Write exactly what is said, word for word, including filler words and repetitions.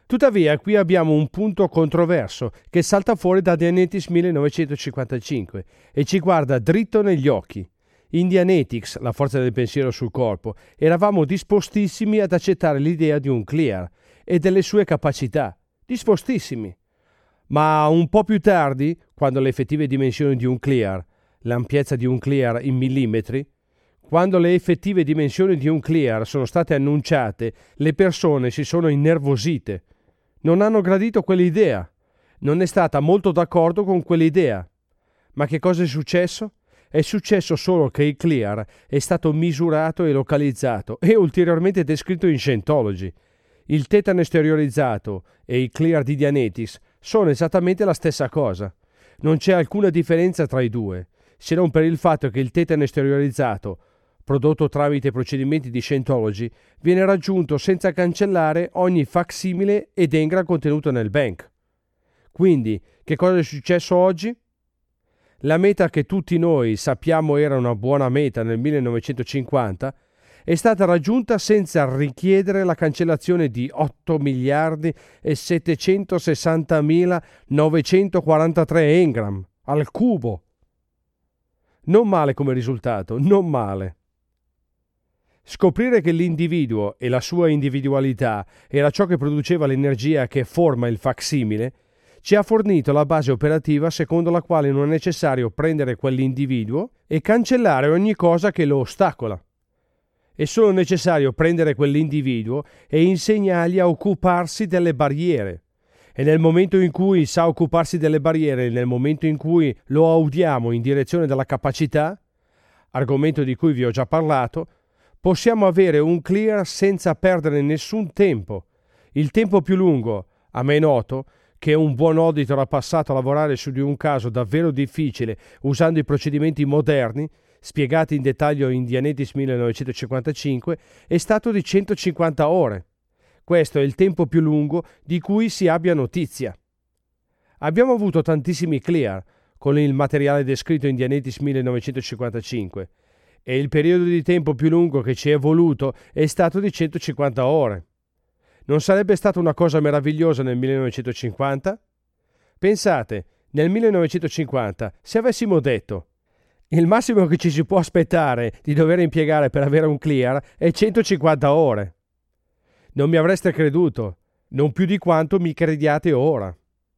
Tuttavia, qui abbiamo un punto controverso che salta fuori da Dianetics millenovecentocinquantacinque e ci guarda dritto negli occhi. In Dianetics, la forza del pensiero sul corpo, eravamo dispostissimi ad accettare l'idea di un clear e delle sue capacità. Dispostissimi. Ma un po' più tardi, quando le effettive dimensioni di un clear, l'ampiezza di un clear in millimetri, quando le effettive dimensioni di un clear sono state annunciate, le persone si sono innervosite. Non hanno gradito quell'idea. Non è stata molto d'accordo con quell'idea. Ma che cosa è successo? È successo solo che il clear è stato misurato e localizzato e ulteriormente descritto in Scientology. Il tetano esteriorizzato e il clear di Dianetics sono esattamente la stessa cosa. Non c'è alcuna differenza tra i due, se non per il fatto che il tetano esteriorizzato, prodotto tramite procedimenti di Scientology, viene raggiunto senza cancellare ogni facsimile ed engram contenuto nel bank. Quindi, che cosa è successo oggi? La meta che tutti noi sappiamo era una buona meta nel millenovecentocinquanta è stata raggiunta senza richiedere la cancellazione di otto miliardi e settecentosessantamila novecentoquarantatré engram al cubo. Non male come risultato, non male. Scoprire che l'individuo e la sua individualità era ciò che produceva l'energia che forma il facsimile ci ha fornito la base operativa secondo la quale non è necessario prendere quell'individuo e cancellare ogni cosa che lo ostacola. È solo necessario prendere quell'individuo e insegnargli a occuparsi delle barriere. E nel momento in cui sa occuparsi delle barriere, nel momento in cui lo audiamo in direzione della capacità, argomento di cui vi ho già parlato, possiamo avere un clear senza perdere nessun tempo. Il tempo più lungo, a me è noto, che un buon auditor ha passato a lavorare su di un caso davvero difficile usando i procedimenti moderni, spiegati in dettaglio in Dianetics millenovecentocinquantacinque, è stato di centocinquanta ore. Questo è il tempo più lungo di cui si abbia notizia. Abbiamo avuto tantissimi clear con il materiale descritto in Dianetics millenovecentocinquantacinque e il periodo di tempo più lungo che ci è voluto è stato di centocinquanta ore. Non sarebbe stata una cosa meravigliosa nel millenovecentocinquanta? Pensate, nel millenovecentocinquanta, se avessimo detto il massimo che ci si può aspettare di dover impiegare per avere un clear è centocinquanta ore. Non mi avreste creduto, non più di quanto mi crediate ora.